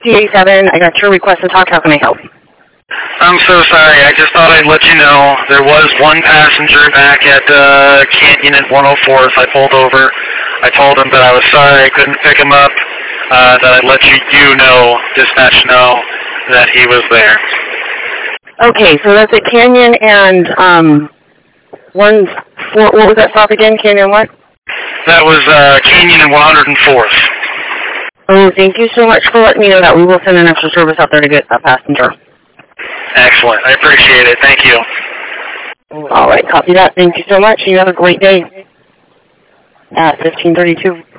T87, I got your request to talk. How can I help? I'm so sorry. I just thought I'd let you know there was one passenger back at Canyon at 104th. I pulled over. I told him that I was sorry I couldn't pick him up, that I'd let you know, dispatch know, that he was there. Okay, so that's at Canyon and, what was that stop again? Canyon what? That was Canyon and 104th. Oh, thank you so much for letting me know that. We will send an extra service out there to get that passenger. Excellent. I appreciate it. Thank you. All right, copy that. Thank you so much. You have a great day. At 1532.